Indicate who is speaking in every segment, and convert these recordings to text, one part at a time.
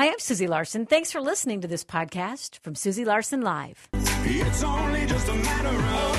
Speaker 1: I'm Susie Larson. Thanks for listening to this podcast from Susie Larson Live.
Speaker 2: It's only just a matter of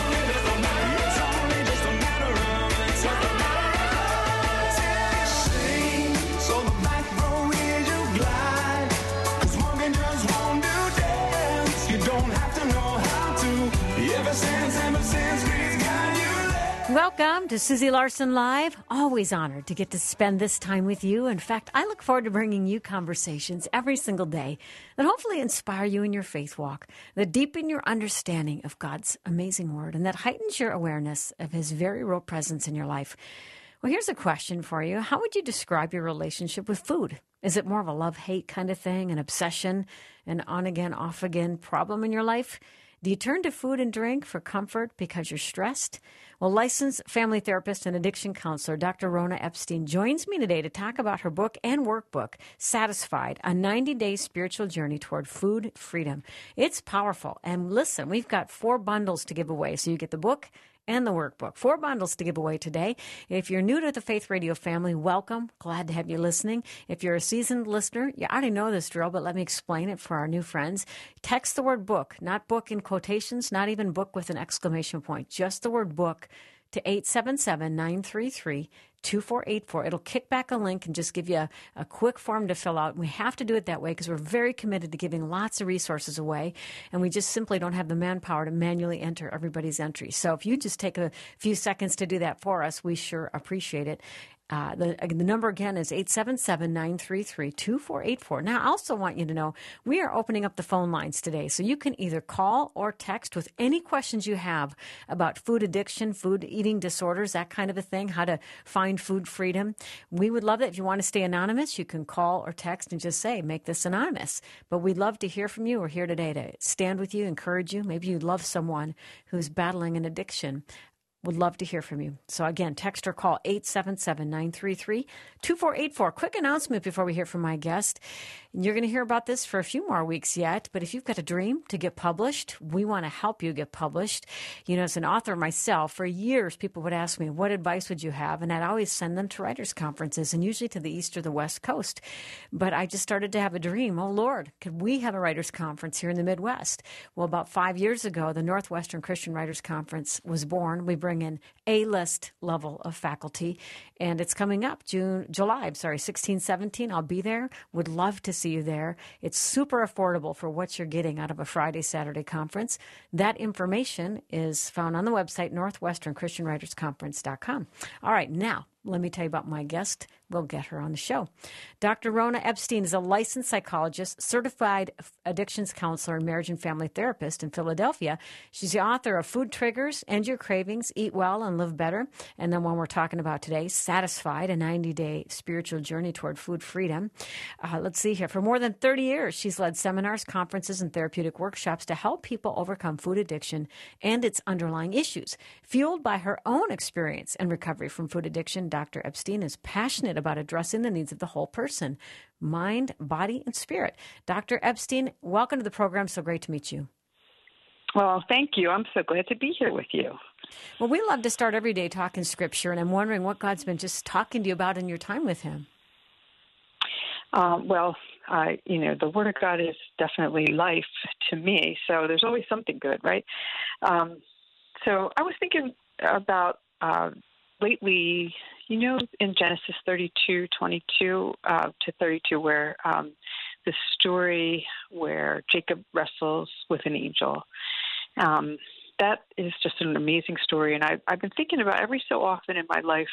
Speaker 2: so the back row is your glide, 'cause smoking just won't do dance. You don't have to know how to. Ever since we've got you there.
Speaker 1: Welcome to Susie Larson Live. Always honored to get to spend this time with you. In fact, I look forward to bringing you conversations every single day that hopefully inspire you in your faith walk, that deepen your understanding of God's amazing word, and that heightens your awareness of his very real presence in your life. Well, here's a question for you. How would you describe your relationship with food? Is it more of a love-hate kind of thing, an obsession, an on-again, off-again problem in your life? Do you turn to food and drink for comfort because you're stressed? Well, licensed family therapist and addiction counselor Dr. Rona Epstein joins me today to talk about her book and workbook, Satisfied, a 90-day spiritual journey toward food freedom. It's powerful. And listen, we've got 4 bundles to give away. So you get the book and the workbook. 4 bundles to give away today. If you're new to the Faith Radio family, welcome. Glad to have you listening. If you're a seasoned listener, you already know this drill, but let me explain it for our new friends. Text the word book, not book in quotations, not even book with an exclamation point, just the word book to 877-933-2484. It'll kick back a link and just give you a quick form to fill out. We have to do it that way because we're very committed to giving lots of resources away, and we just simply don't have the manpower to manually enter everybody's entry. So if you just take a few seconds to do that for us, we sure appreciate it. The number again is 877-933-2484. Now, I also want you to know we are opening up the phone lines today, so you can either call or text with any questions you have about food addiction, food eating disorders, that kind of a thing, how to find food freedom. We would love it. If you want to stay anonymous, you can call or text and just say, make this anonymous. But we'd love to hear from you. We're here today to stand with you, encourage you. Maybe you love someone who's battling an addiction. Would love to hear from you. So again, text or call 877-933-2484. Quick announcement before we hear from my guest. You're going to hear about this for a few more weeks yet, but if you've got a dream to get published, we want to help you get published. You know, as an author myself, for years, people would ask me, what advice would you have? And I'd always send them to writers' conferences, and usually to the East or the West Coast. But I just started to have a dream. Oh, Lord, could we have a writers' conference here in the Midwest? Well, about 5 years ago, the Northwestern Christian Writers' Conference was born. We bring in A-list level of faculty, and it's coming up July 16, 17. I'll be there. Would love to see you there. It's super affordable for what you're getting out of a Friday, Saturday conference. That information is found on the website, northwesternchristianwritersconference.com. All right, now, let me tell you about my guest. We'll get her on the show. Dr. Rona Epstein is a licensed psychologist, certified addictions counselor, and marriage and family therapist in Philadelphia. She's the author of Food Triggers, End Your Cravings, Eat Well, and Live Better. And then one we're talking about today, Satisfied, a 90-day spiritual journey toward food freedom. Let's see here. For more than 30 years, she's led seminars, conferences, and therapeutic workshops to help people overcome food addiction and its underlying issues. Fueled by her own experience and recovery from food addiction, Dr. Epstein is passionate about addressing the needs of the whole person, mind, body, and spirit. Dr. Epstein, welcome to the program. So great to meet you.
Speaker 3: Well, thank you. I'm so glad to be here with you.
Speaker 1: Well, we love to start every day talking Scripture, and I'm wondering what God's been just talking to you about in your time with Him.
Speaker 3: The Word of God is definitely life to me, so there's always something good, right? So I was thinking about lately, in Genesis 32:22 to 32, where the story where Jacob wrestles with an angel. That is just an amazing story, and I've been thinking about every so often in my life,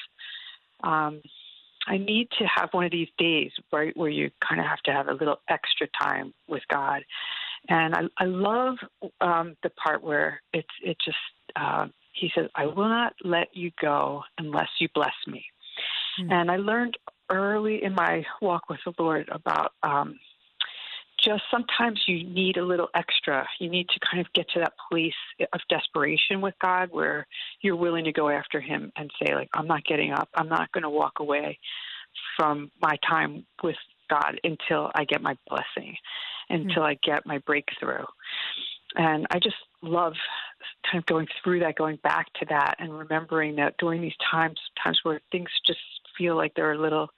Speaker 3: I need to have one of these days, right, where you kind of have to have a little extra time with God. And I love the part where he says, I will not let you go unless you bless me. Mm-hmm. And I learned early in my walk with the Lord about just sometimes you need a little extra. You need to kind of get to that place of desperation with God where you're willing to go after Him and say, like, I'm not getting up. I'm not going to walk away from my time with God until I get my blessing, until I get my breakthrough. And I just love kind of going through that, going back to that, and remembering that during these times where things just feel like they're a little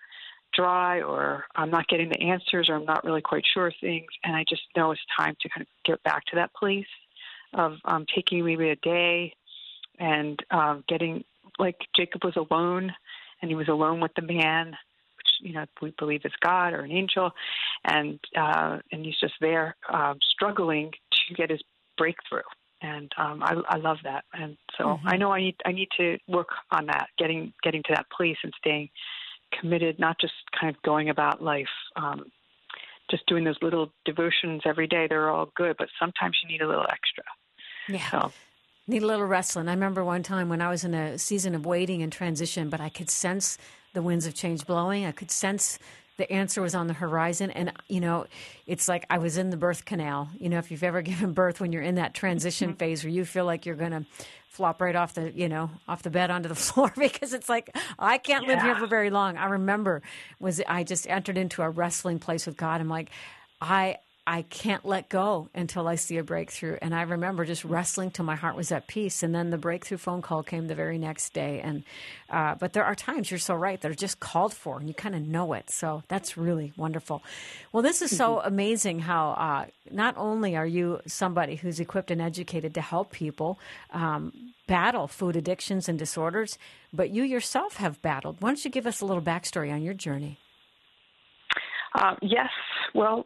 Speaker 3: dry, or I'm not getting the answers, or I'm not really quite sure of things. And I just know it's time to kind of get back to that place of taking maybe a day and getting, like Jacob was alone, and he was alone with the man, which, we believe is God or an angel. And he's just there struggling to get his breakthrough. And I love that. And so I know I need to work on that, getting to that place and staying committed, not just kind of going about life, just doing those little devotions every day. They're all good, but sometimes you need a little extra.
Speaker 1: Yeah.
Speaker 3: So.
Speaker 1: Need a little wrestling. I remember one time when I was in a season of waiting and transition, but I could sense the winds of change blowing. I could sense the answer was on the horizon. And, it's like I was in the birth canal. If you've ever given birth, when you're in that transition phase where you feel like you're going to flop right off the bed onto the floor, because it's like, I can't live here for very long. I remember I just entered into a wrestling place with God. I'm like, I can't let go until I see a breakthrough. And I remember just wrestling till my heart was at peace. And then the breakthrough phone call came the very next day. And but there are times, you're so right, that are just called for, and you kind of know it. So that's really wonderful. Well, this is so amazing how not only are you somebody who's equipped and educated to help people battle food addictions and disorders, but you yourself have battled. Why don't you give us a little backstory on your journey?
Speaker 3: Yes. Well,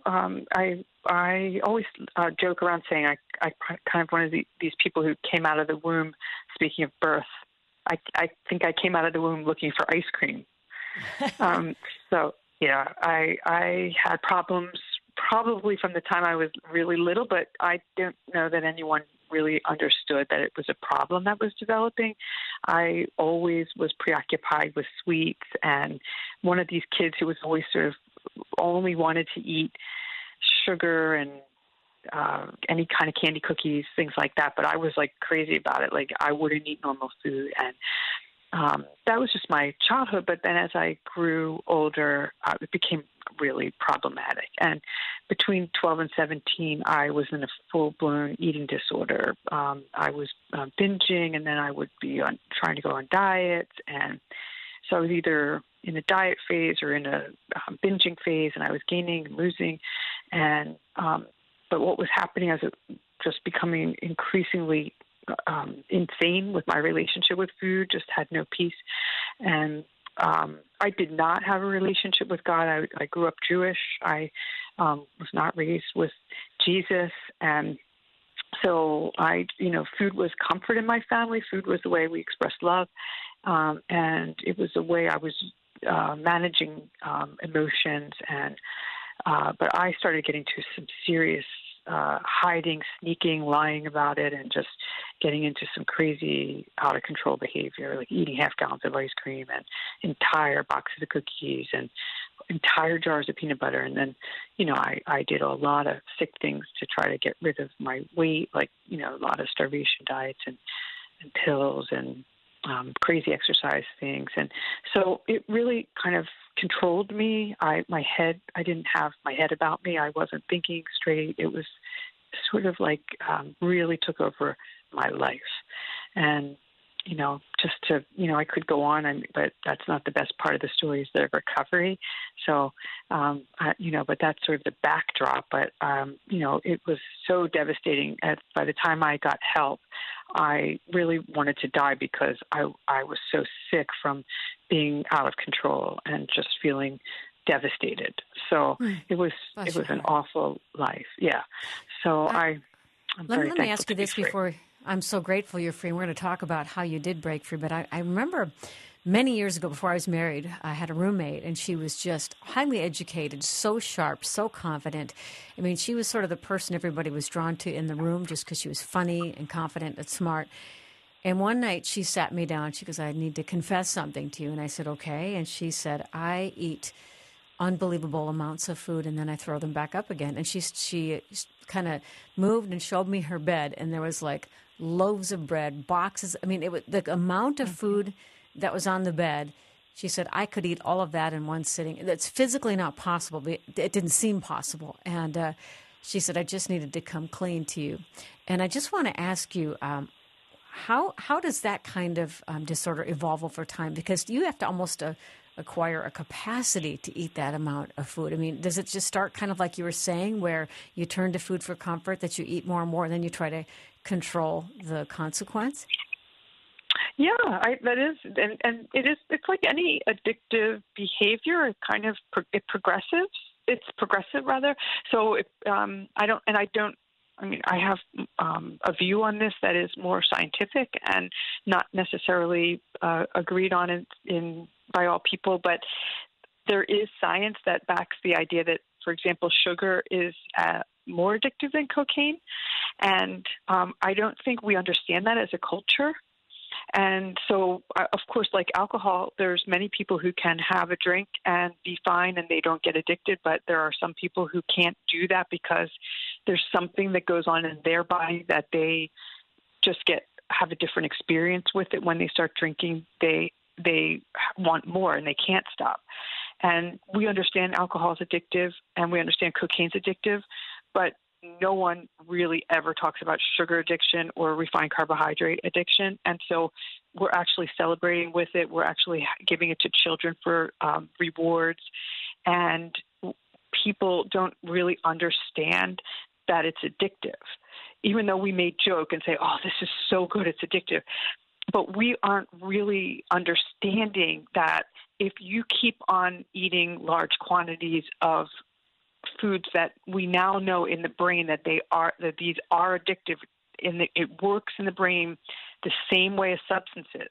Speaker 3: I always joke around saying I kind of one of these people who came out of the womb. Speaking of birth, I think I came out of the womb looking for ice cream. So yeah, I had problems probably from the time I was really little, but I don't know that anyone really understood that it was a problem that was developing. I always was preoccupied with sweets, and one of these kids who was always sort of only wanted to eat sugar and any kind of candy, cookies, things like that. But I was like crazy about it. Like I wouldn't eat normal food. And that was just my childhood. But then as I grew older, it became really problematic. And between 12 and 17, I was in a full-blown eating disorder. I was binging, and then I would be trying to go on diets. And so I was either in a diet phase or in a binging phase, and I was gaining and losing. And but what was happening as it just becoming increasingly insane with my relationship with food, just had no peace. And I did not have a relationship with God. I grew up Jewish. I was not raised with Jesus. And so food was comfort in my family. Food was the way we expressed love. And it was the way I was managing emotions. And but I started getting to some serious hiding, sneaking, lying about it, and just getting into some crazy, out of control behavior, like eating half gallons of ice cream and entire boxes of cookies and entire jars of peanut butter. And then, I did a lot of sick things to try to get rid of my weight, like, a lot of starvation diets and pills and crazy exercise things. And so it really kind of controlled me. I didn't have my head about me. I wasn't thinking straight. It was sort of like really took over my life. And, just to, I could go on, but that's not the best part of the story, is the recovery. So, but that's sort of the backdrop. But, it was so devastating. By the time I got help, I really wanted to die because I was so sick from being out of control and just feeling devastated. So it was an awful life. Yeah. So I'm very
Speaker 1: let me ask you this before. I'm so grateful you're free. We're going to talk about how you did break free. But I remember many years ago, before I was married, I had a roommate, and she was just highly educated, so sharp, so confident. I mean, she was sort of the person everybody was drawn to in the room just because she was funny and confident and smart. And one night she sat me down. She goes, I need to confess something to you. And I said, okay. And she said, I eat unbelievable amounts of food, and then I throw them back up again. And she kind of moved and showed me her bed, and there was like loaves of bread, boxes. I mean, the amount of food that was on the bed. She said, I could eat all of that in one sitting. That's physically not possible. But it didn't seem possible. And she said, I just needed to come clean to you. And I just want to ask you, how does that kind of disorder evolve over time? Because you have to almost acquire a capacity to eat that amount of food? I mean, does it just start kind of like you were saying, where you turn to food for comfort, that you eat more and more, and then you try to control the consequence?
Speaker 3: Yeah, that is, and it is. It's like any addictive behavior. It kind of it progressive. It's progressive rather. So I don't. I mean, I have a view on this that is more scientific and not necessarily agreed on by all people, but there is science that backs the idea that, for example, sugar is more addictive than cocaine, and I don't think we understand that as a culture. And so, of course, like alcohol, there's many people who can have a drink and be fine and they don't get addicted, but there are some people who can't do that because there's something that goes on in their body that they just have a different experience with it. When they start drinking, they want more and they can't stop. And we understand alcohol is addictive and we understand cocaine's addictive, but no one really ever talks about sugar addiction or refined carbohydrate addiction. And so we're actually celebrating with it. We're actually giving it to children for rewards. And people don't really understand that it's addictive, even though we may joke and say, oh, this is so good, it's addictive. But we aren't really understanding that if you keep on eating large quantities of foods that we now know in the brain that these are addictive, it works in the brain the same way as substances.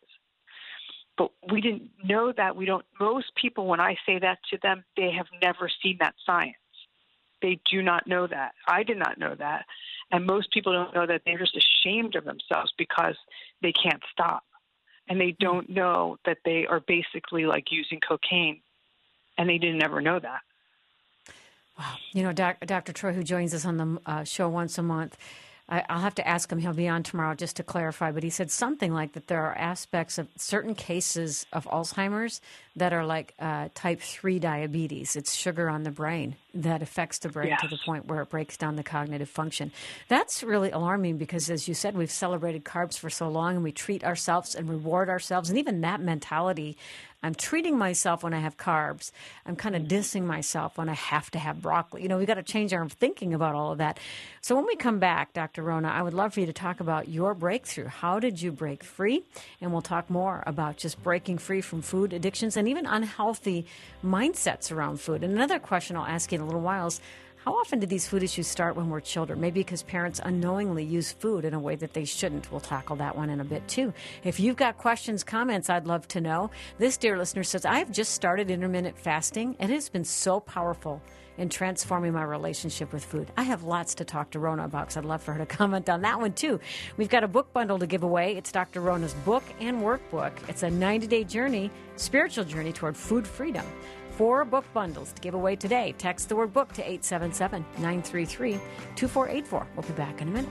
Speaker 3: But we didn't know that. Most people, when I say that to them, they have never seen that science. They do not know that. I did not know that. And most people don't know that. They're just ashamed of themselves because they can't stop. And they don't know that they are basically like using cocaine. And they didn't ever know that.
Speaker 1: Wow. You know, Dr. Troy, who joins us on the show once a month, I'll have to ask him. He'll be on tomorrow just to clarify. But he said something like that there are aspects of certain cases of Alzheimer's that are like type 3 diabetes. It's sugar on the brain that affects the brain to the point where it breaks down the cognitive function. That's really alarming because, as you said, we've celebrated carbs for so long and we treat ourselves and reward ourselves. And even that mentality, I'm treating myself when I have carbs. I'm kind of dissing myself when I have to have broccoli. You know, we've got to change our thinking about all of that. So when we come back, Dr. Rona, I would love for you to talk about your breakthrough. How did you break free? And we'll talk more about just breaking free from food addictions and even unhealthy mindsets around food. And another question I'll ask you in a little while is, how often do these food issues start when we're children? Maybe because parents unknowingly use food in a way that they shouldn't. We'll tackle that one in a bit, too. If you've got questions, comments, I'd love to know. This dear listener says, I've just started intermittent fasting. It has been so powerful in transforming my relationship with food. I have lots to talk to Rona about because I'd love for her to comment on that one, too. We've got a book bundle to give away. It's Dr. Rona's book and workbook. It's a 90-day journey, spiritual journey toward food freedom. 4 book bundles to give away today. Text the word book to 877-933-2484. We'll be back in a minute.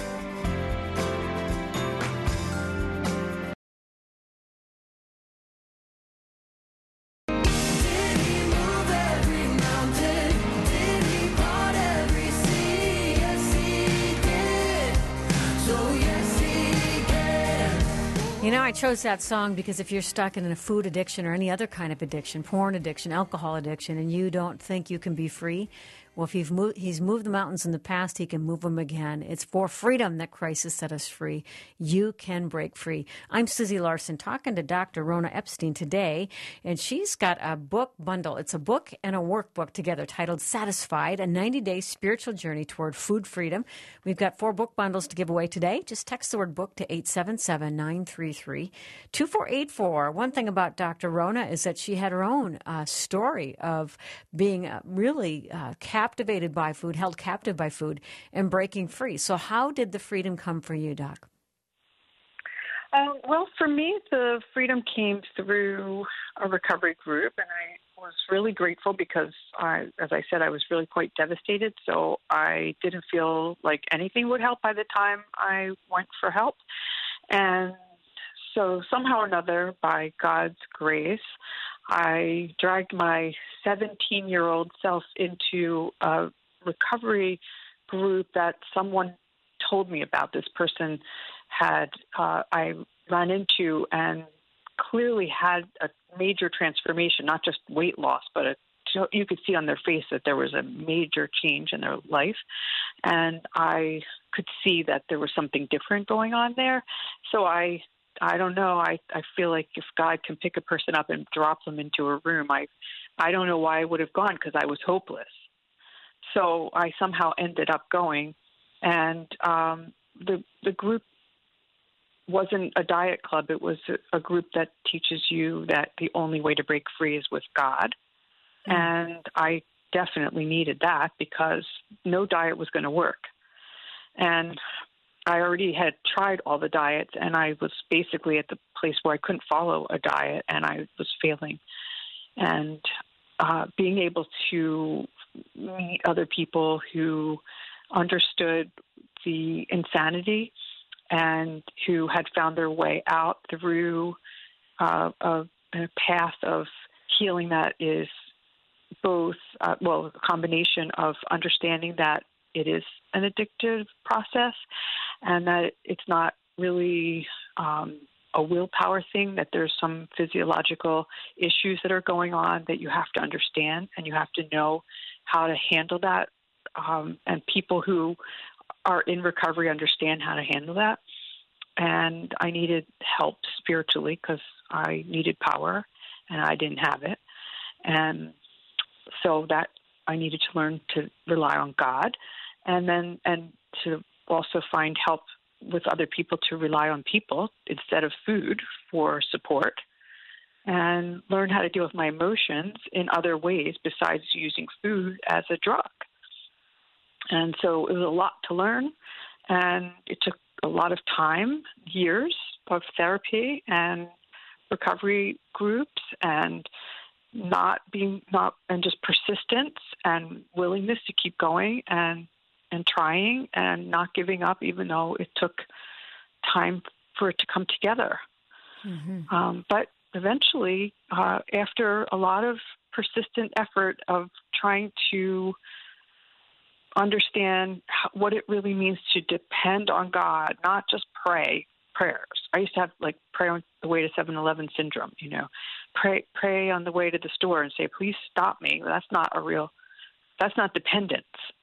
Speaker 1: You know, I chose that song because if you're stuck in a food addiction or any other kind of addiction, porn addiction, alcohol addiction, and you don't think you can be free, well, if he's moved the mountains in the past, he can move them again. It's for freedom that Christ has set us free. You can break free. I'm Susie Larson talking to Dr. Rona Epstein today, and she's got a book bundle. It's a book and a workbook together titled Satisfied, a 90-day spiritual journey toward food freedom. We've got 4 book bundles to give away today. Just text the word book to 877-933-2484. One thing about Dr. Rona is that she had her own story of being really captivated by food, held captive by food, and breaking free. So how did the freedom come for you, Doc?
Speaker 3: Well, for me, the freedom came through a recovery group, and I was really grateful because, as I said, I was really quite devastated, so I didn't feel like anything would help by the time I went for help. And so somehow or another, by God's grace, I dragged my 17-year-old self into a recovery group that someone told me about. This person I ran into and clearly had a major transformation, not just weight loss, but you could see on their face that there was a major change in their life. And I could see that there was something different going on there. So I don't know. I feel like if God can pick a person up and drop them into a room, I don't know why I would have gone, because I was hopeless. So I somehow ended up going. And the group wasn't a diet club. It was a group that teaches you that the only way to break free is with God. And I definitely needed that, because no diet was going to work. And I already had tried all the diets, and I was basically at the place where I couldn't follow a diet, and I was failing. And being able to meet other people who understood the insanity and who had found their way out through a path of healing that is both, a combination of understanding that it is an addictive process and that it's not really a willpower thing, that there's some physiological issues that are going on that you have to understand, and you have to know how to handle that. And people who are in recovery understand how to handle that. And I needed help spiritually because I needed power and I didn't have it. And so that I needed to learn to rely on God, and to also find help with other people, to rely on people instead of food for support, and learn how to deal with my emotions in other ways besides using food as a drug. And so it was a lot to learn, and it took a lot of time, years of therapy and recovery groups, and just persistence and willingness to keep going and trying and not giving up, even though it took time for it to come together. Mm-hmm. But eventually, after a lot of persistent effort of trying to understand what it really means to depend on God, not just prayers. I used to have pray on the way to 7-Eleven syndrome, pray on the way to the store and say, please stop me. That's not dependence.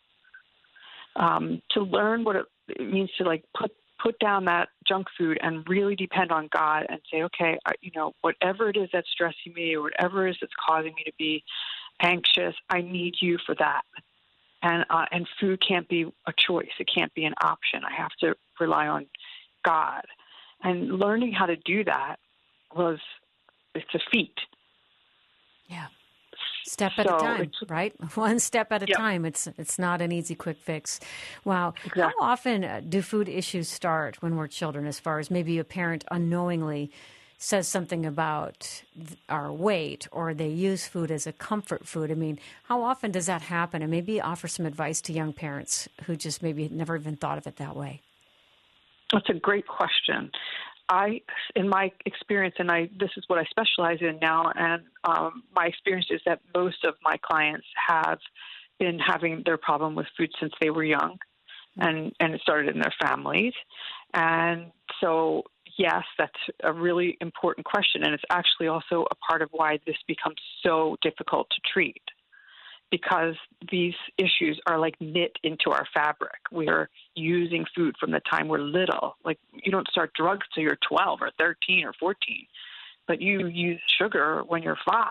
Speaker 3: To learn what it means to put down that junk food and really depend on God and say, okay, whatever it is that's stressing me or whatever it is that's causing me to be anxious, I need you for that. And food can't be a choice. It can't be an option. I have to rely on God. And learning how to do that it's a feat.
Speaker 1: Yeah. Step at a time, right? One step at a time. It's not an easy, quick fix. Wow. Exactly. How often do food issues start when we're children, as far as maybe a parent unknowingly says something about our weight, or they use food as a comfort food? I mean, how often does that happen? And maybe offer some advice to young parents who just maybe never even thought of it that way.
Speaker 3: That's a great question. In my experience, and this is what I specialize in now, and my experience is that most of my clients have been having their problem with food since they were young, and it started in their families. And so, yes, that's a really important question, and it's actually also a part of why this becomes so difficult to treat, because these issues are knit into our fabric. We are using food from the time we're little. You don't start drugs till you're 12 or 13 or 14, but you use sugar when you're 5,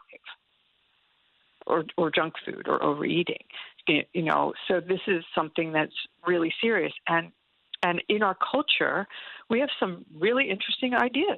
Speaker 3: or junk food or overeating. So this is something that's really serious. And in our culture, we have some really interesting ideas.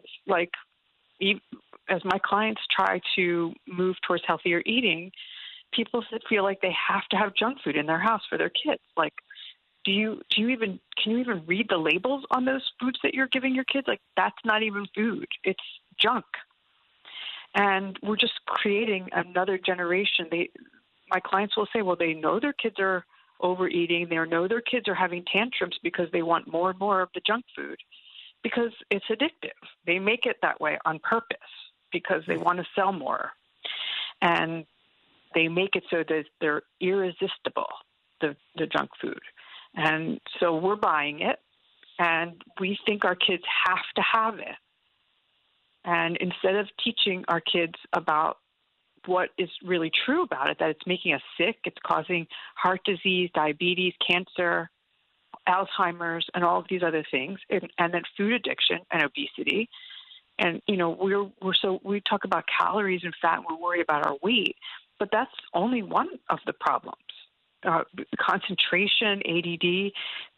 Speaker 3: As my clients try to move towards healthier eating, people feel like they have to have junk food in their house for their kids. Can you even read the labels on those foods that you're giving your kids? That's not even food. It's junk. And we're just creating another generation. My clients will say, well, they know their kids are overeating. They know their kids are having tantrums because they want more and more of the junk food, because it's addictive. They make it that way on purpose because they want to sell more. And they make it so that they're irresistible, the junk food. And so we're buying it, and we think our kids have to have it. And instead of teaching our kids about what is really true about it, that it's making us sick, it's causing heart disease, diabetes, cancer, Alzheimer's, and all of these other things, and then food addiction and obesity. And, we talk about calories and fat, and we're worried about our weight, but that's only one of the problems. Concentration, ADD,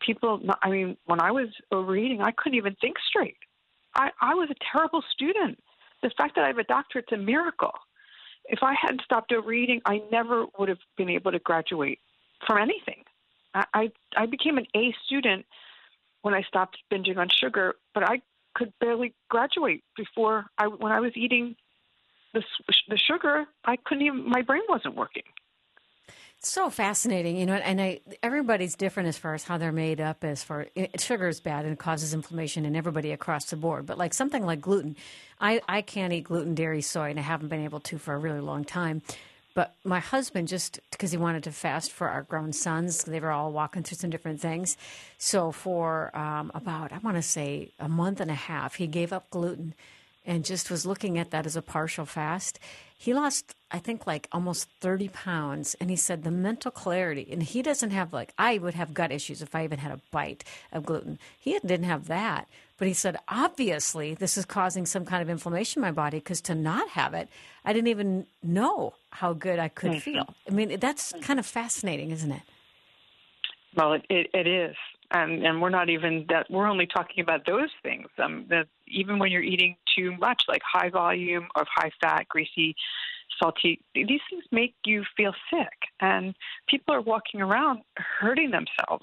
Speaker 3: when I was overeating, I couldn't even think straight. I was a terrible student. The fact that I have a doctorate's a miracle. If I hadn't stopped overeating, I never would have been able to graduate from anything. I became an A student when I stopped binging on sugar, but I could barely graduate when I was eating the sugar. My brain wasn't working.
Speaker 1: It's so fascinating, and everybody's different as far as how they're made up. Sugar is bad and it causes inflammation in everybody across the board. But like something like gluten, I can't eat gluten, dairy, soy, and I haven't been able to for a really long time. But my husband, just because he wanted to fast for our grown sons, they were all walking through some different things. So for about, I want to say, a month and a half, he gave up gluten and just was looking at that as a partial fast. He lost, I think, like almost 30 pounds. And he said the mental clarity, and he doesn't have I would have gut issues if I even had a bite of gluten. He didn't have that. But he said, obviously, this is causing some kind of inflammation in my body because to not have it, I didn't even know how good I could feel. I mean, that's kind of fascinating, isn't it?
Speaker 3: Well, it is. And we're not even that. We're only talking about those things. Even when you're eating too much, like high volume of high fat, greasy, salty, these things make you feel sick. And people are walking around hurting themselves.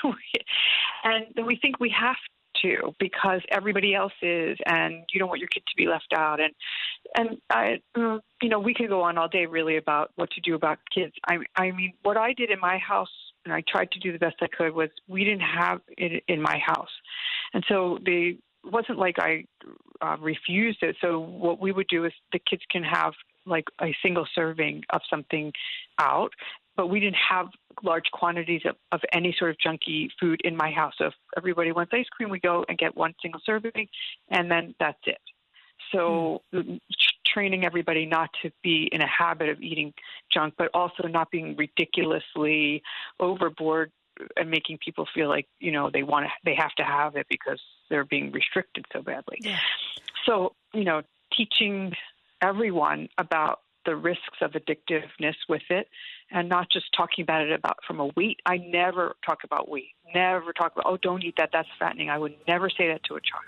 Speaker 3: And then we think we have to because everybody else is, and you don't want your kid to be left out. And we could go on all day really about what to do about kids. I mean, what I did in my house, and I tried to do the best I could, was we didn't have it in my house. And so it wasn't like I refused it. So what we would do is the kids can have like a single serving of something out, but we didn't have large quantities of any sort of junky food in my house. So if everybody wants ice cream, we go and get one single serving, and then that's it. So training everybody not to be in a habit of eating junk, but also not being ridiculously overboard and making people feel like, they have to have it because they're being restricted so badly. Yeah. So, teaching everyone about the risks of addictiveness with it, and not just talking about it from a weight. I never talk about weight. Never talk about, don't eat that, that's fattening. I would never say that to a child.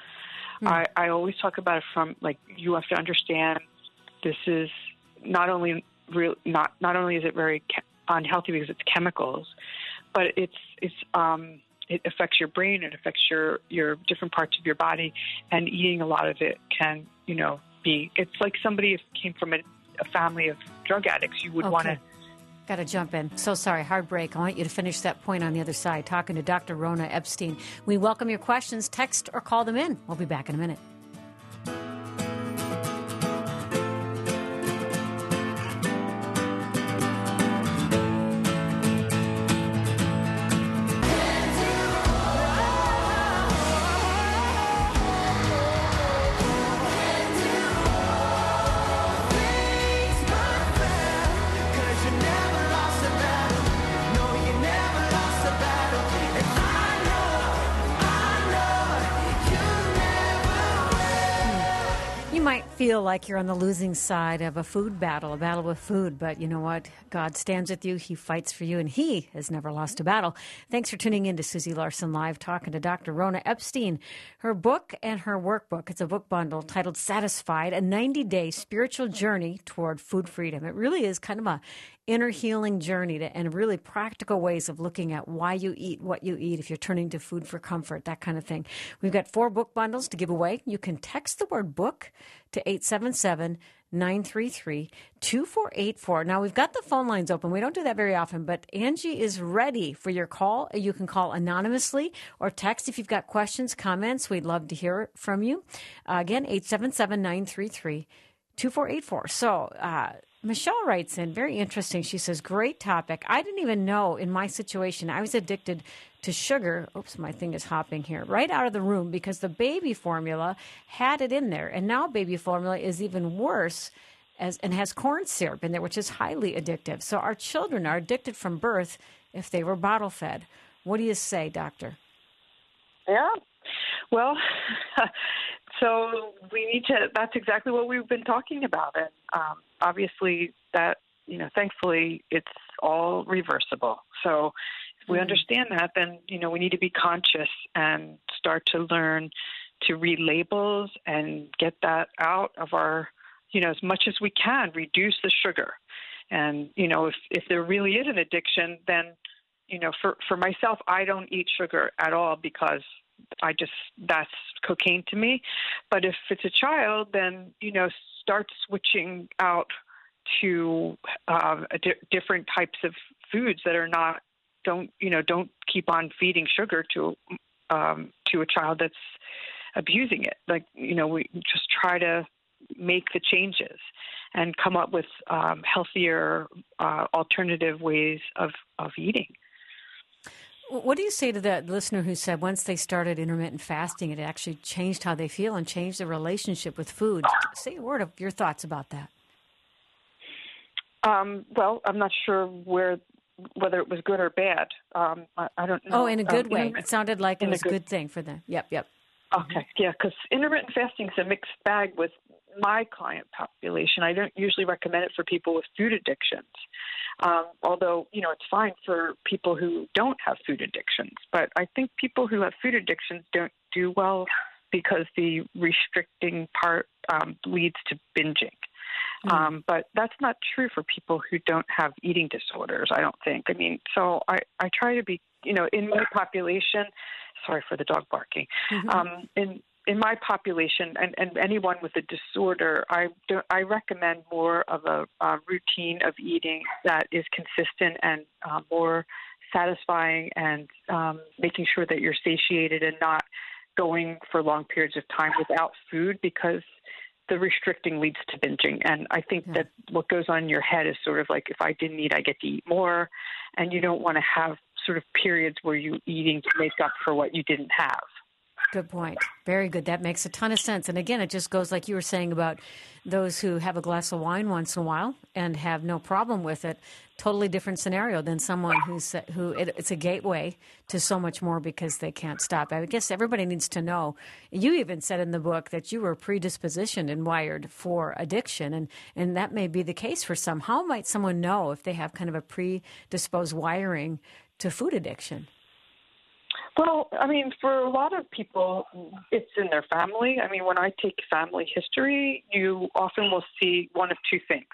Speaker 3: I always talk about it from you have to understand this is not only is it very unhealthy because it's chemicals, but it affects your brain, it affects your different parts of your body, and eating a lot of it can it's like somebody came from a family of drug addicts. You would want to.
Speaker 1: Got to jump in. So sorry, hard break. I want you to finish that point on the other side, talking to Dr. Rona Epstein. We welcome your questions. Text or call them in. We'll be back in a minute. Feel like you're on the losing side of a food battle, a battle with food. But you know what? God stands with you. He fights for you, and he has never lost a battle. Thanks for tuning in to Susie Larson Live, talking to Dr. Rona Epstein. Her book and her workbook, it's a book bundle titled Satisfied, a 90-day spiritual journey toward food freedom. It really is kind of a inner healing journey and really practical ways of looking at why you eat what you eat if you're turning to food for comfort, that kind of thing. We've got 4 book bundles to give away. You can text the word book to 877-933-2484. Now, we've got the phone lines open. We don't do that very often, but Angie is ready for your call. You can call anonymously or text if you've got questions, comments. We'd love to hear from you. Again, 877-933-2484. So, Michelle writes in, very interesting. She says, great topic. I didn't even know in my situation I was addicted to sugar. Oops, my thing is hopping here. Right out of the room because the baby formula had it in there. And now baby formula is even worse and has corn syrup in there, which is highly addictive. So our children are addicted from birth if they were bottle fed. What do you say, doctor?
Speaker 3: Yeah. Well, so we need to, that's exactly what we've been talking about. And obviously that, thankfully it's all reversible. So if we understand that, then, we need to be conscious and start to learn to read labels and get that out of our, as much as we can, reduce the sugar. And, if there really is an addiction, then, for myself, I don't eat sugar at all because that's cocaine to me. But if it's a child, then, start switching out to different types of foods that are not, don't keep on feeding sugar to a child that's abusing it. Like, we just try to make the changes and come up with healthier alternative ways of eating.
Speaker 1: What do you say to that listener who said once they started intermittent fasting, it actually changed how they feel and changed their relationship with food? Say a word of your thoughts about that.
Speaker 3: Well, I'm not sure whether it was good or bad. I don't know.
Speaker 1: Oh, in a good way. It sounded like it was a good thing for them. Yep.
Speaker 3: Okay, yeah, because intermittent fasting is a mixed bag with my client population. I don't usually recommend it for people with food addictions, although, it's fine for people who don't have food addictions. But I think people who have food addictions don't do well because the restricting part leads to binging. But that's not true for people who don't have eating disorders, I don't think. I mean, so I try to be, in my population, sorry for the dog barking, in my population and anyone with a disorder, I recommend more of a routine of eating that is consistent and more satisfying and making sure that you're satiated and not going for long periods of time without food because the restricting leads to binging. And I think that what goes on in your head is sort of like, if I didn't eat, I get to eat more. And you don't want to have sort of periods where you're eating to make up for what you didn't have.
Speaker 1: Good point. Very good. That makes a ton of sense. And again, it just goes like you were saying about those who have a glass of wine once in a while and have no problem with it. Totally different scenario than someone it's a gateway to so much more because they can't stop. I guess everybody needs to know. You even said in the book that you were predispositioned and wired for addiction, and that may be the case for some. How might someone know if they have kind of a predisposed wiring to food addiction?
Speaker 3: Well, I mean, for a lot of people, it's in their family. I mean, when I take family history, you often will see one of two things.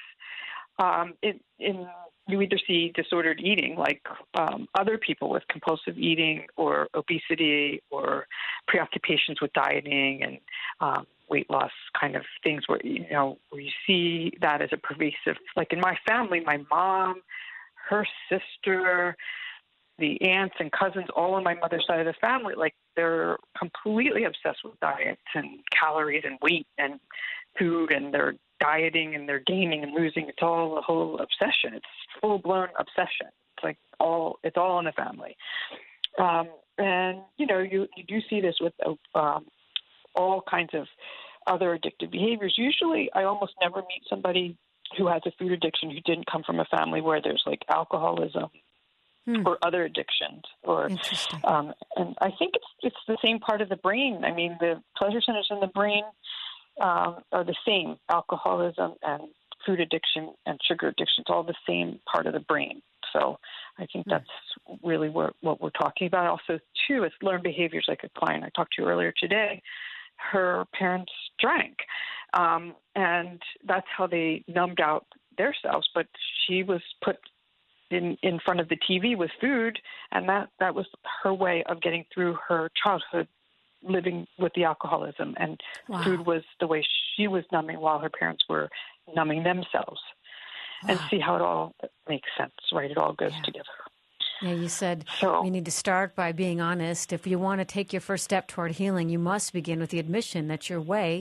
Speaker 3: You either see disordered eating, like other people with compulsive eating or obesity or preoccupations with dieting and weight loss kind of things where you see that as a pervasive, like in my family, my mom, her sister, the aunts and cousins, all on my mother's side of the family, like they're completely obsessed with diets and calories and weight and food, and they're dieting and they're gaining and losing. It's all a whole obsession. It's full-blown obsession. It's like it's all in the family. And, you do see this with all kinds of other addictive behaviors. Usually I almost never meet somebody who has a food addiction who didn't come from a family where there's like alcoholism or other addictions, and I think it's the same part of the brain. I mean, the pleasure centers in the brain are the same. Alcoholism and food addiction and sugar addiction, it's all the same part of the brain. So I think that's really what we're talking about. Also, too, it's learned behaviors. Like a client I talked to earlier today, her parents drank, and that's how they numbed out themselves. But she was put in front of the TV with food, and that was her way of getting through her childhood, living with the alcoholism. And food was the way she was numbing while her parents were numbing themselves. And see how it all makes sense, right? It all goes together.
Speaker 1: Yeah, you said we need to start by being honest. If you want to take your first step toward healing, you must begin with the admission that your way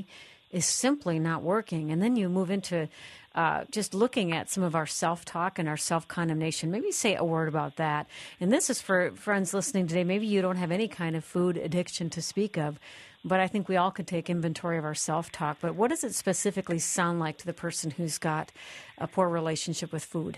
Speaker 1: is simply not working. And then you move into just looking at some of our self-talk and our self-condemnation. Maybe say a word about that. And this is for friends listening today. Maybe you don't have any kind of food addiction to speak of, but I think we all could take inventory of our self-talk. But what does it specifically sound like to the person who's got a poor relationship with food?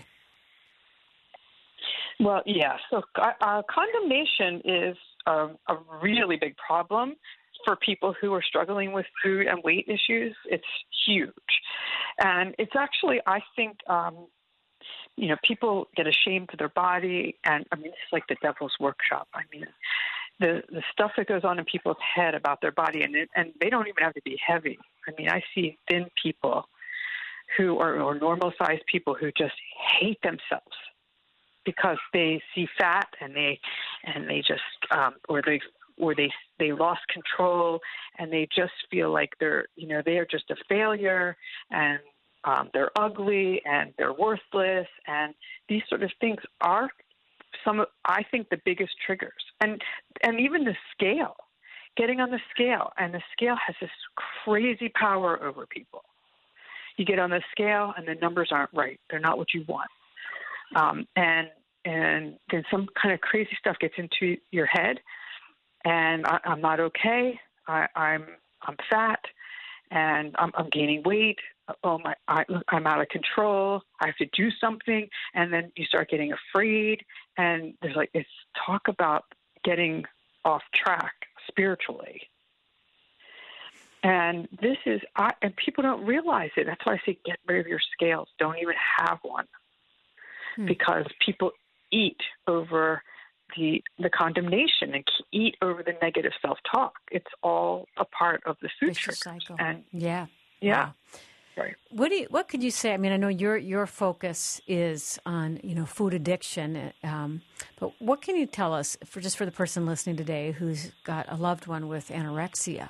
Speaker 3: Well, yeah. So condemnation is a really big problem for people who are struggling with food and weight issues. It's huge. And it's actually, I think, people get ashamed of their body. And I mean, it's like the devil's workshop. I mean, the stuff that goes on in people's head about their body, and they don't even have to be heavy. I mean, I see thin people who are, or normal-sized people who just hate themselves because they see fat and they just or they lost control and they just feel like they are just a failure and they're ugly and they're worthless, and these sort of things are I think the biggest triggers. And even the scale, getting on the scale, and the scale has this crazy power over people. You get on the scale and the numbers aren't right. They're not what you want. And then some kind of crazy stuff gets into your head, and I'm not okay. I'm fat, and I'm gaining weight. I'm out of control. I have to do something, and then you start getting afraid. And there's it's talk about getting off track spiritually. And this is, and people don't realize it. That's why I say get rid of your scales. Don't even have one, because people eat over the condemnation and eat over the negative self-talk. It's all a part of the food cycle. And yeah. Wow. Right.
Speaker 1: What could you say? I mean, I know your focus is on food addiction, but what can you tell us for the person listening today who's got a loved one with anorexia?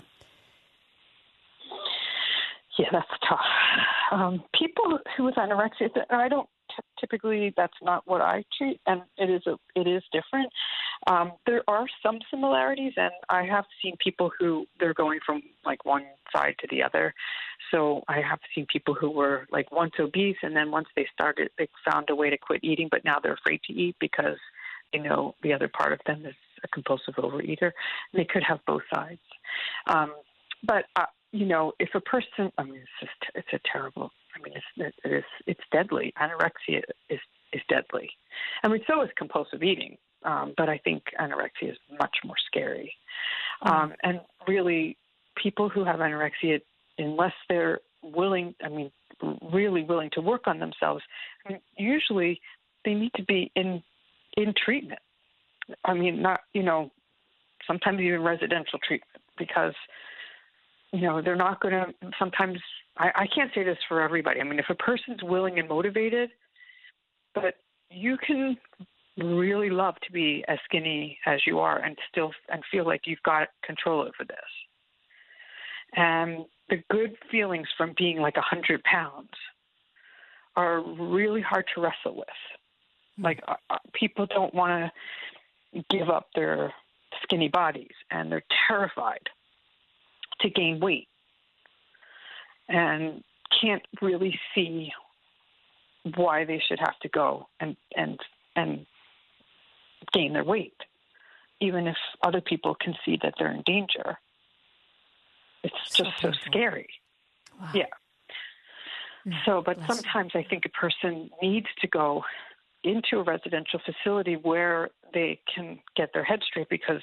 Speaker 3: Yeah, that's tough. People who with anorexia, I don't typically. That's not what I treat, and it is different. There are some similarities, and I have seen people who they're going from one side to the other. So I have seen people who were once obese, and then once they started, they found a way to quit eating, but now they're afraid to eat because they know the other part of them is a compulsive overeater. They could have both sides. But if a person, I mean, it's a terrible. I mean, it's deadly. Anorexia is deadly. I mean, so is compulsive eating. But I think anorexia is much more scary. And really, people who have anorexia, unless they're really willing to work on themselves, usually they need to be in treatment. I mean, not, sometimes even residential treatment, because, they're not going to, sometimes, I can't say this for everybody. I mean, if a person's willing and motivated, but you can really love to be as skinny as you are and feel like you've got control over this. And the good feelings from being 100 pounds are really hard to wrestle with. People don't want to give up their skinny bodies, and they're terrified to gain weight and can't really see why they should have to go and gain their weight, even if other people can see that they're in danger. It's just so scary. Wow. Yeah. So, but sometimes I think a person needs to go into a residential facility where they can get their head straight, because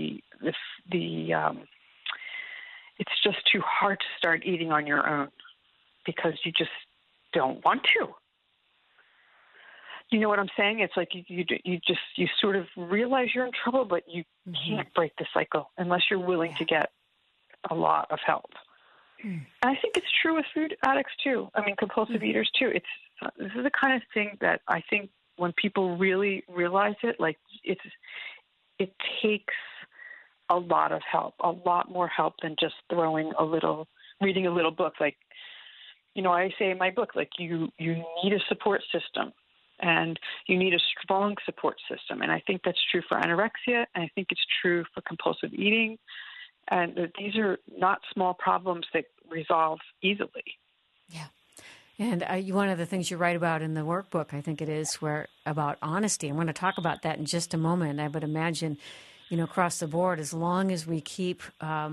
Speaker 3: it's just too hard to start eating on your own because you just don't want to. You know what I'm saying? It's you sort of realize you're in trouble, but you can't break the cycle unless you're willing to get a lot of help. And I think it's true with food addicts too. I mean, compulsive eaters too. This is the kind of thing that I think when people really realize it, it takes a lot of help, a lot more help than just reading a little book. I say in my book, you need a support system. And you need a strong support system. And I think that's true for anorexia, and I think it's true for compulsive eating. And these are not small problems that resolve easily.
Speaker 1: Yeah. And one of the things you write about in the workbook, I think it is, where about honesty. I'm going to talk about that in just a moment. I would imagine, across the board, as long as we keep,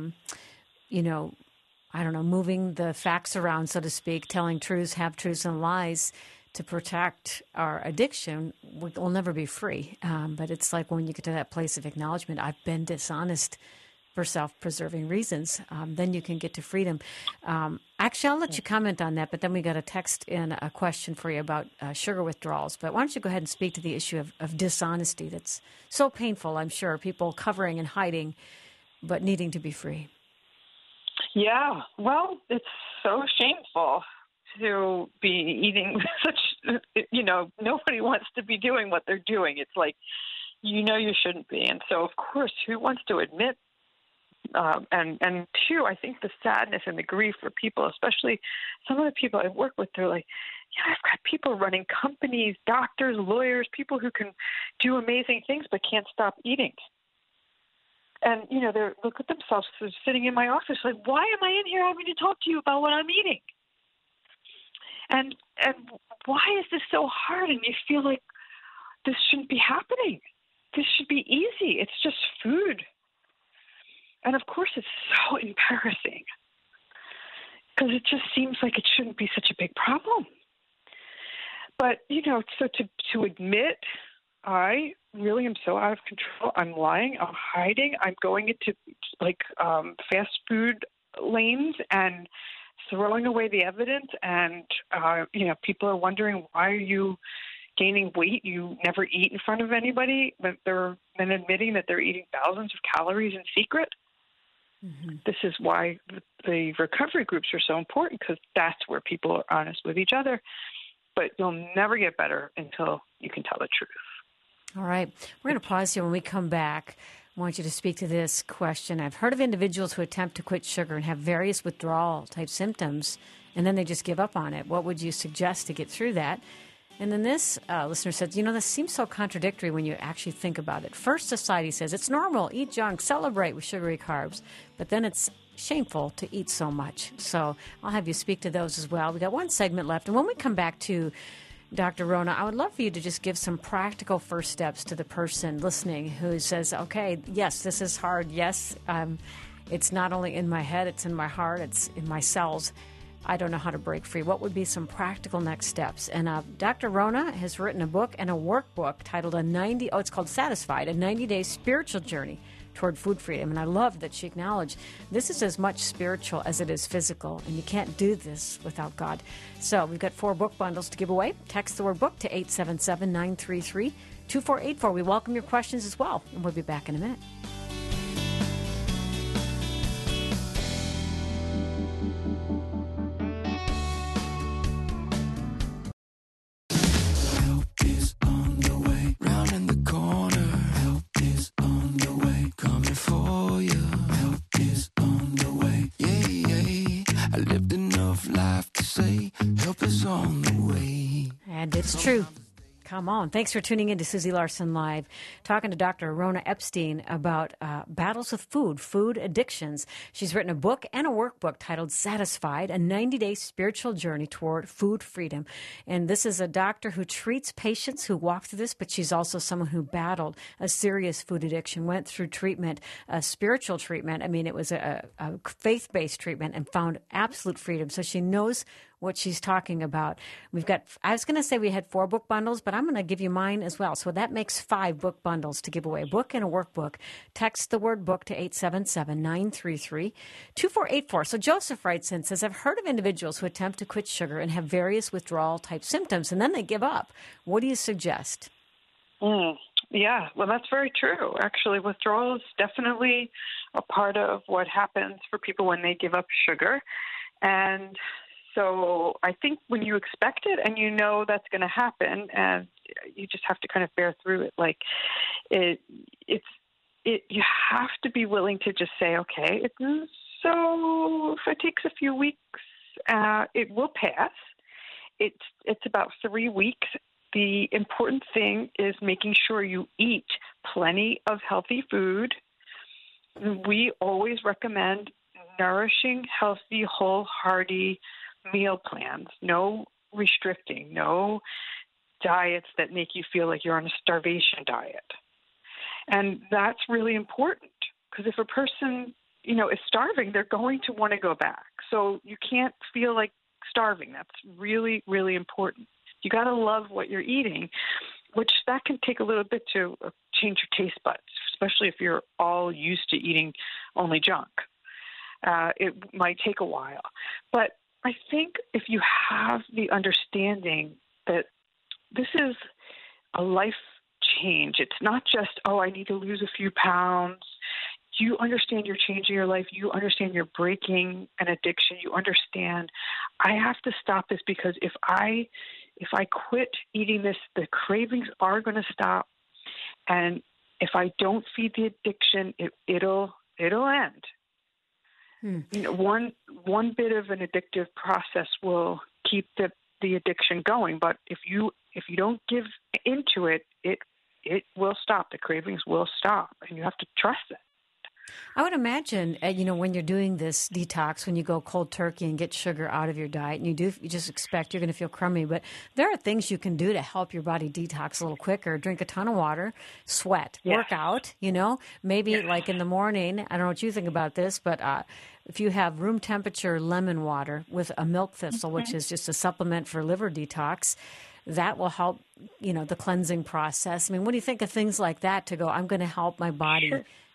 Speaker 1: moving the facts around, so to speak, telling truths, half-truths, and lies to protect our addiction, we'll never be free. But it's like when you get to that place of acknowledgement, I've been dishonest for self-preserving reasons, then you can get to freedom. Actually, I'll let you comment on that, but then we got a text in a question for you about sugar withdrawals. But why don't you go ahead and speak to the issue of dishonesty that's so painful, I'm sure, people covering and hiding, but needing to be free.
Speaker 3: Yeah, well, it's so shameful to be eating such, nobody wants to be doing what they're doing. It's like, you shouldn't be. And so, of course, who wants to admit and two, I think the sadness and the grief for people, especially some of the people I work with, they're like, yeah, I've got people running companies, doctors, lawyers, people who can do amazing things but can't stop eating. And, they look at themselves sitting in my office like, why am I in here having to talk to you about what I'm eating? And why is this so hard? And you feel like this shouldn't be happening. This should be easy. It's just food. And, of course, it's so embarrassing because it just seems like it shouldn't be such a big problem. But, so to admit I really am so out of control, I'm lying, I'm hiding, I'm going into, fast food lanes and throwing away the evidence. And, people are wondering, why are you gaining weight? You never eat in front of anybody, but they're then admitting that they're eating thousands of calories in secret. Mm-hmm. This is why the recovery groups are so important, because that's where people are honest with each other. But you'll never get better until you can tell the truth.
Speaker 1: All right. We're going to pause here. When we come back, I want you to speak to this question. I've heard of individuals who attempt to quit sugar and have various withdrawal-type symptoms, and then they just give up on it. What would you suggest to get through that? And then this listener says, this seems so contradictory when you actually think about it. First, society says it's normal, eat junk, celebrate with sugary carbs. But then it's shameful to eat so much. So I'll have you speak to those as well. We got one segment left. And when we come back to Dr. Rona, I would love for you to just give some practical first steps to the person listening who says, okay, yes, this is hard. Yes, it's not only in my head, it's in my heart, it's in my cells. I don't know how to break free. What would be some practical next steps? And Dr. Rona has written a book and a workbook titled it's called Satisfied, a 90-day spiritual journey toward food freedom. And I love that she acknowledged this is as much spiritual as it is physical, and you can't do this without God. So we've got 4 book bundles to give away. Text the word book to 877-933-2484. We welcome your questions as well, and we'll be back in a minute. And it's true. Come on. Thanks for tuning in to Susie Larson Live, talking to Dr. Rona Epstein about battles with food addictions. She's written a book and a workbook titled Satisfied, a 90-day spiritual journey toward food freedom. And this is a doctor who treats patients who walk through this, but she's also someone who battled a serious food addiction, went through treatment, a spiritual treatment. I mean, it was a faith-based treatment, and found absolute freedom. So she knows what she's talking about. I was going to say we had 4 book bundles, but I'm going to give you mine as well. So that makes 5 book bundles to give away, a book and a workbook. Text the word book to 877-933-2484. So Joseph writes in, says, I've heard of individuals who attempt to quit sugar and have various withdrawal type symptoms, and then they give up. What do you suggest?
Speaker 3: Yeah, well, that's very true. Actually, withdrawal is definitely a part of what happens for people when they give up sugar. And so I think when you expect it and you know that's going to happen, and you just have to kind of bear through it. You have to be willing to just say, okay, so if it takes a few weeks, it will pass. It's about 3 weeks. The important thing is making sure you eat plenty of healthy food. We always recommend nourishing, healthy, wholehearted meal plans. No restricting, no diets that make you feel like you're on a starvation diet. And that's really important because if a person, is starving, they're going to want to go back. So you can't feel like starving. That's really, really important. You got to love what you're eating, which that can take a little bit to change your taste buds, especially if you're all used to eating only junk. It might take a while. But I think if you have the understanding that this is a life change, it's not just, I need to lose a few pounds. You understand you're changing your life. You understand you're breaking an addiction. You understand I have to stop this because if I quit eating this, the cravings are going to stop. And if I don't feed the addiction, it'll end. One bit of an addictive process will keep the addiction going, but if you don't give into it, it will stop. The cravings will stop, and you have to trust it.
Speaker 1: I would imagine, when you're doing this detox, when you go cold turkey and get sugar out of your diet, and you just expect you're going to feel crummy, but there are things you can do to help your body detox a little quicker. Drink a ton of water, sweat, work out, maybe like in the morning. I don't know what you think about this, but if you have room temperature lemon water with a milk thistle, which is just a supplement for liver detox, that will help, the cleansing process. I mean, what do you think of things like that to go, I'm going to help my body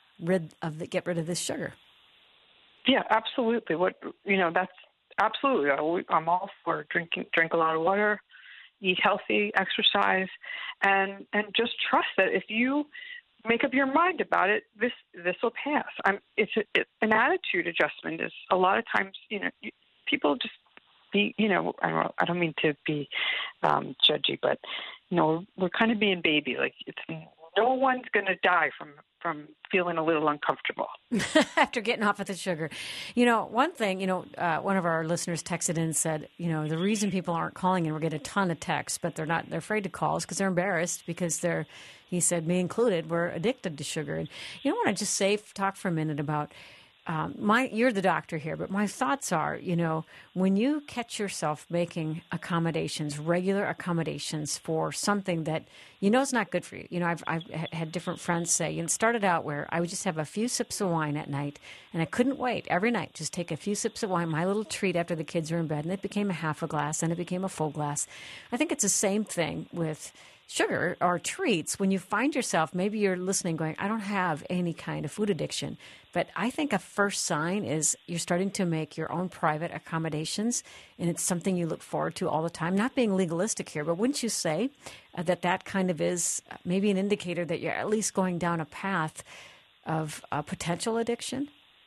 Speaker 1: get rid of this sugar?
Speaker 3: Yeah, absolutely. That's absolutely. I'm all for drink a lot of water, eat healthy, exercise, and just trust that if you make up your mind about it, this will pass. It's an attitude adjustment. Is a lot of times, people just be, I don't mean to be judgy, but we're kind of being baby. Like no one's going to die from feeling a little uncomfortable
Speaker 1: after getting off of the sugar. One thing, one of our listeners texted in and said, the reason people aren't calling in, we're getting a ton of texts, but they're afraid to call us because they're embarrassed because he said, me included, we're addicted to sugar. And I want to just talk for a minute about you're the doctor here, but my thoughts are, when you catch yourself making regular accommodations for something that is not good for you. I've had different friends say, it started out where I would just have a few sips of wine at night, and I couldn't wait every night, just take a few sips of wine, my little treat after the kids are in bed, and it became a half a glass, and it became a full glass. I think it's the same thing with sugar or treats. When you find yourself, maybe you're listening going, I don't have any kind of food addiction. But I think a first sign is you're starting to make your own private accommodations, and it's something you look forward to all the time. Not being legalistic here, but wouldn't you say that kind of is maybe an indicator that you're at least going down a path of potential addiction?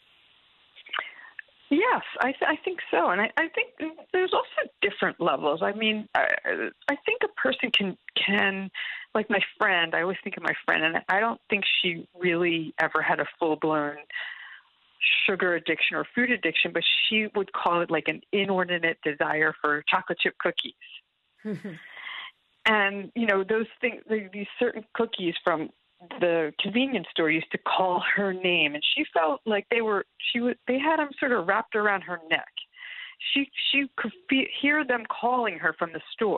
Speaker 3: Yes, I think so. And I think there's also different levels. I mean, I think a person can, like my friend, I always think of my friend, and I don't think she really ever had a full-blown sugar addiction or food addiction, but she would call it like an inordinate desire for chocolate chip cookies. And, those things, these certain cookies from the convenience store used to call her name, and she felt like they had them sort of wrapped around her neck. She could hear them calling her from the store,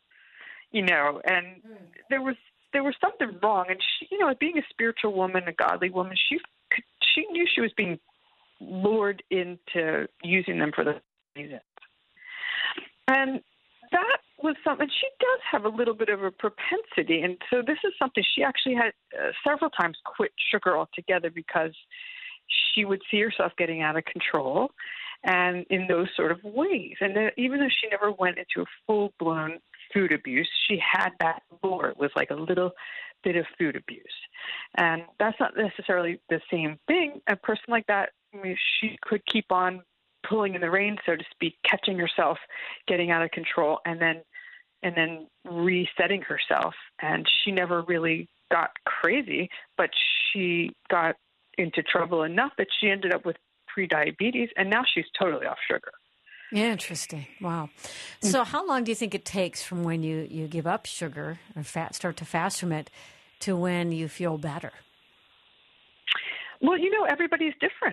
Speaker 3: and there was something wrong. And she, being a spiritual woman, a godly woman, she knew she was being lured into using them for the reason. And that was something, she does have a little bit of a propensity. And so this is something she actually had several times quit sugar altogether because she would see herself getting out of control and in those sort of ways. And even though she never went into a full-blown food abuse, she had that lure. It was like a little bit of food abuse. And that's not necessarily the same thing. A person like that, she could keep on pulling in the rain, so to speak, catching herself getting out of control and then resetting herself. And she never really got crazy, but she got into trouble enough that she ended up with pre-diabetes, and now she's totally off sugar.
Speaker 1: Yeah, interesting. Wow. So how long do you think it takes from when you give up sugar or start to fast from it to when you feel better?
Speaker 3: Well, everybody's different.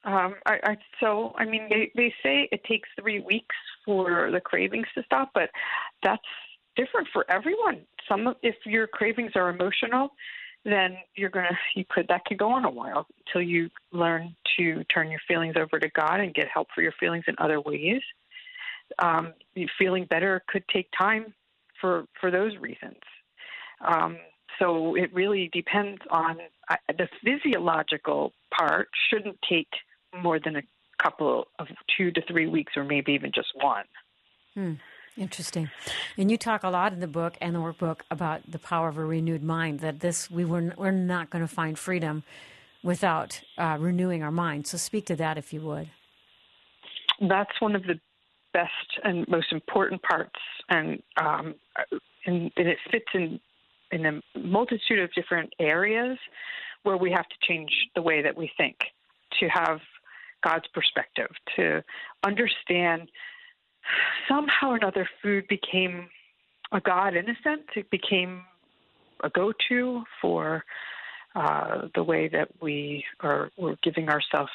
Speaker 3: They say it takes 3 weeks for the cravings to stop, but that's different for everyone. If your cravings are emotional, then that could go on a while until you learn to turn your feelings over to God and get help for your feelings in other ways. Feeling better could take time for those reasons. So it really depends on the physiological part. Shouldn't take more than a couple of 2 to 3 weeks, or maybe even just one.
Speaker 1: Interesting. And you talk a lot in the book and the workbook about the power of a renewed mind, that we're not going to find freedom without renewing our mind. So speak to that if you would.
Speaker 3: That's one of the best and most important parts, and it fits in a multitude of different areas where we have to change the way that we think, to have God's perspective, to understand somehow or another food became a God in a sense. It became a go-to for the way that we're giving ourselves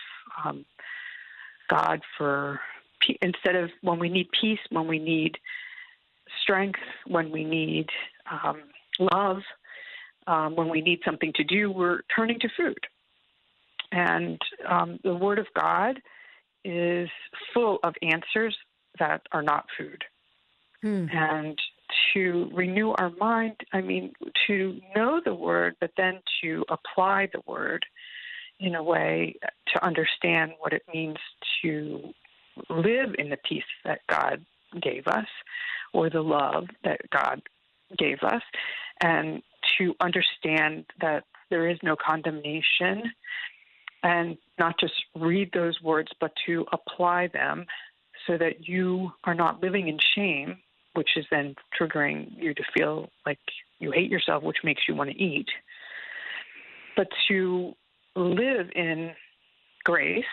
Speaker 3: God for instead of when we need peace, when we need strength, when we need love, when we need something to do, we're turning to food. And the Word of God is full of answers that are not food. And to renew our mind, to know the Word, but then to apply the Word in a way to understand what it means to live in the peace that God gave us, or the love that God gave us, and to understand that there is no condemnation, and not just read those words, but to apply them so that you are not living in shame, which is then triggering you to feel like you hate yourself, which makes you want to eat, but to live in grace.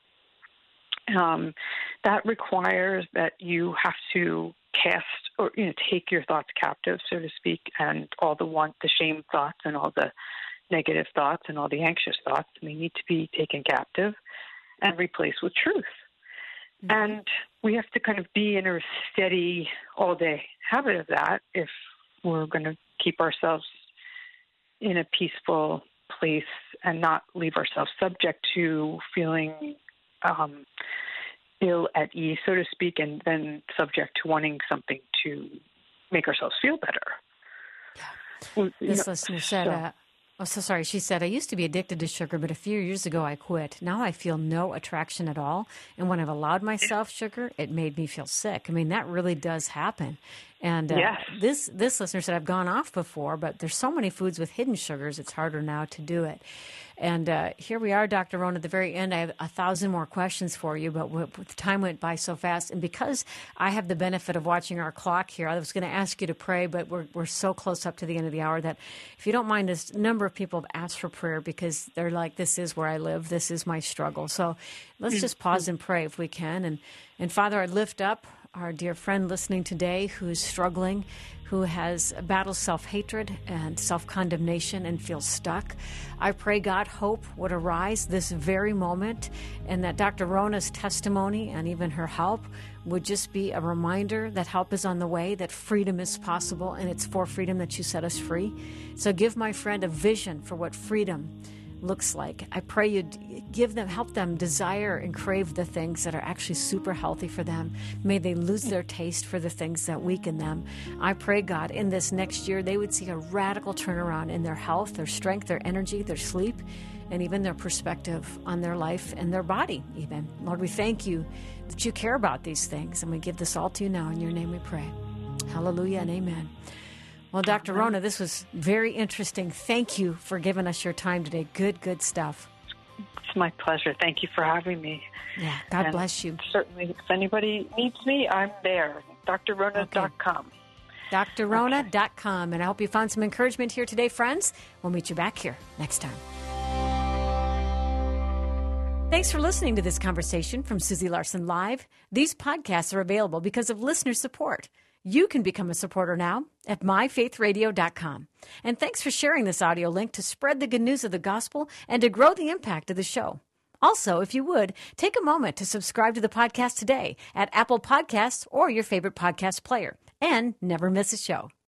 Speaker 3: That requires that you have to cast or take your thoughts captive, so to speak, and all the shame thoughts and all the negative thoughts and all the anxious thoughts. They need to be taken captive and replaced with truth. And we have to kind of be in a steady all-day habit of that if we're going to keep ourselves in a peaceful place and not leave ourselves subject to feeling ill at ease, so to speak, and then subject to wanting something to make ourselves feel better.
Speaker 1: This listener said, she said, I used to be addicted to sugar, but a few years ago I quit. Now I feel no attraction at all. And when I've allowed myself sugar, it made me feel sick. That really does happen. And this listener said, I've gone off before, but there's so many foods with hidden sugars, it's harder now to do it. And here we are, Dr. Rhona, at the very end. I have 1,000 more questions for you, but the time went by so fast. And because I have the benefit of watching our clock here, I was going to ask you to pray, but we're so close up to the end of the hour that if you don't mind, a number of people have asked for prayer because they're like, this is where I live. This is my struggle. So let's just pause and pray if we can. And Father, I lift up our dear friend listening today who is struggling, who has battled self-hatred and self-condemnation and feels stuck. I pray, God, hope would arise this very moment, and that Dr. Rhona's testimony and even her help would just be a reminder that help is on the way, that freedom is possible, and it's for freedom that you set us free. So give my friend a vision for what freedom looks like. I pray you'd help them desire and crave the things that are actually super healthy for them. May they lose their taste for the things that weaken them. I pray, God, in this next year, they would see a radical turnaround in their health, their strength, their energy, their sleep, and even their perspective on their life and their body even. Lord, we thank you that you care about these things, and we give this all to you now. In your name we pray. Hallelujah and amen. Well, Dr. Rhona, this was very interesting. Thank you for giving us your time today. Good stuff.
Speaker 3: It's my pleasure. Thank you for having me.
Speaker 1: Yeah, God bless you.
Speaker 3: Certainly, if anybody needs me, I'm there. drrhona.com.
Speaker 1: drrhona.com. And I hope you found some encouragement here today, friends. We'll meet you back here next time. Thanks for listening to this conversation from Susie Larson Live. These podcasts are available because of listener support. You can become a supporter now at myfaithradio.com. And thanks for sharing this audio link to spread the good news of the gospel and to grow the impact of the show. Also, if you would, take a moment to subscribe to the podcast today at Apple Podcasts or your favorite podcast player, and never miss a show.